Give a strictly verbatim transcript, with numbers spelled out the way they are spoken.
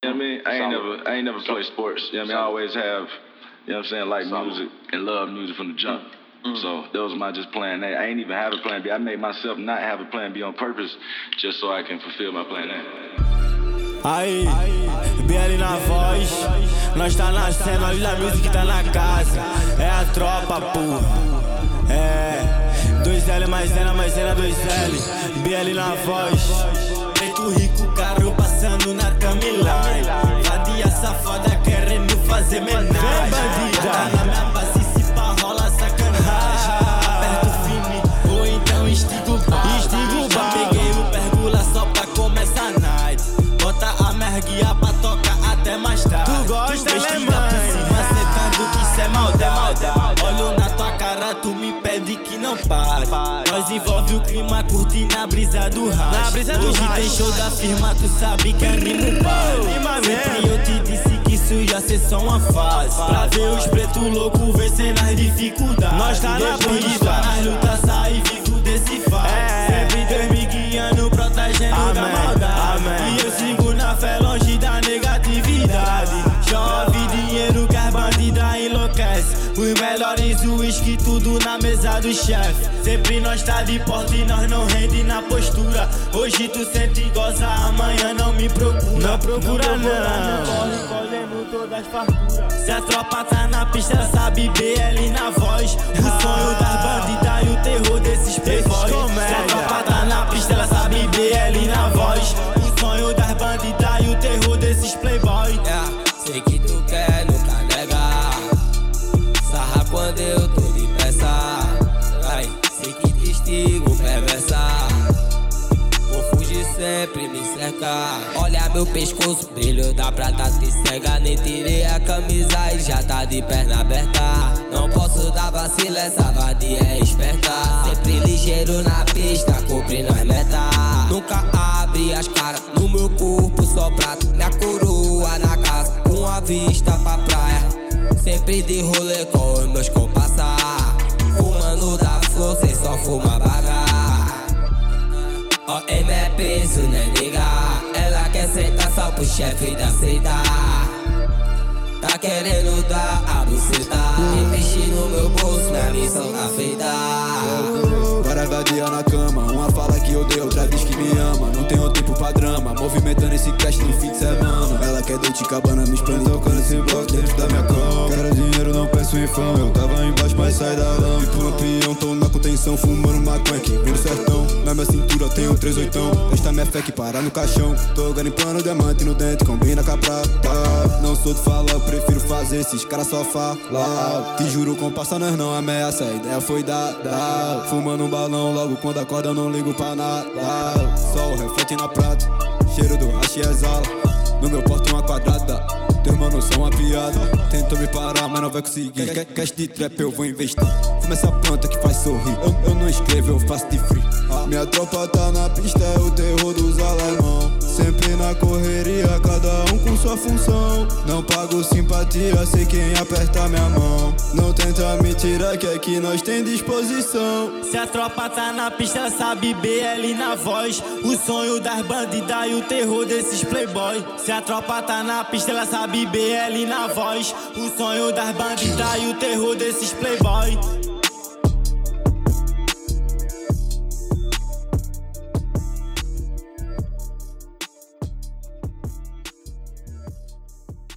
You know what I mean? I ain't never, I ain't never played sports. You know what I mean? I always have, you know what I'm saying, like music and love music from the jump. Mm-hmm. So that was my just plan A. I ain't even have a plan B. I made myself not have a plan B on purpose just so I can fulfill my plan A. Aí, B L na voz, nós tá na cena, olha a music tá na casa. É a tropa, porra. É, dois L mais Zena, mais Zena, dois L. B L na voz. Preto rico, caro passando na timeline. Vadia safada querendo fazer menagem. Tá na minha base, se pá rola sacanagem. Aperto fine, ou então estigo bala. Estigo bala. Peguei o pergula só pra começar a night. Bota a merguia pra tocar até mais tarde. Tu gosta, né, mãe? Por cima, secando que isso é maldade. Olho na tua cara, tu me pede que não pare. Nós envolve o clima, curte na brisa do racho. Hoje tem show da firma, tu sabe que anima o pai. Sempre eu te disse que isso ia ser só uma fase. Pra ver os pretos loucos vencendo as dificuldades. Nós tá na brisa, nas lutas sai vivo desse fato. Sempre Deus me guiando, protegendo da maldade. E eu sigo na fé longe da negatividade. Chove dinheiro que as bandidas enlouquece. Os melhores uísque, tudo na mesa do chefe. Sempre nós tá de porta e nós não rende na postura. Hoje tu sente e goza, amanhã não me procura. Não procura não, corre colhendo todas as farturas. Se a tropa tá na pista, sabe B L na voz. O sonho das bandidas e o terror desses playboys. Se a tropa tá na pista, ela sabe B L na voz. O sonho das bandidas e o terror desses playboys. Yeah, sei que tu quer, nunca negar. Sarra quando eu tô de peça. Ai, sei que te estigo, perversa. Vou fugir sempre, me cercar. Olha meu pescoço, brilho da prata te cega. Nem tirei a camisa e já tá de perna aberta. Não posso dar vacila, essa vadia é esperta. Sempre ligeiro na pista, cumprindo as metas. Nunca abre as caras, no meu corpo só prato. Minha coroa na casa, com a vista pra praia. Sempre de rolê com os meus compassar. Fumando da flor, cê só fuma bagar. O M é peso, né, nega? Ela quer sentar só pro chefe da seita. Tá querendo dar a buceta. Investir no meu bolso, minha missão tá feita. Várias vadias na cama, uma fala que odeia, outra diz que me ama. Não tenho tempo pra drama, movimentando esse cash no fim de semana. Ela quer Dolce Gabbana, me espana, tocando esse bloco dentro da minha cama. Quero dinheiro, não peço em fama, eu tava embaixo, mas sai da lama. E pro lampião, tô na contenção, fumando maconha que vem do sertão. Na minha cintura tenho três oitão, testa minha fé que para no caixão. Tô garimpando diamante no dente, combina com a prata. Não sou de falar, eu prefiro fazer, esses caras só falam. Te juro, com passa nós não ameaça, a ideia foi dada. Fumando um balão, logo quando acorda eu não ligo pra nada. Sol reflete na prata, cheiro do hashi exala. No meu porto uma quadrada, teus manos são uma piada. Tentou me parar, mas não vai conseguir. Cash de trap eu vou investir. Fuma essa planta que faz sorrir. Eu, eu não escrevo, eu faço de free. Minha tropa tá na pista, é o terror dos alemão. Sempre na correria, cada um com sua função. Não pago simpatia, sei quem aperta minha mão. Não tenta me tirar que aqui nós tem disposição. Se a tropa tá na pista, ela sabe B L na voz. O sonho das bandidas e o terror desses playboy. Se a tropa tá na pista, ela sabe B L na voz. O sonho das bandidas e o terror desses playboy.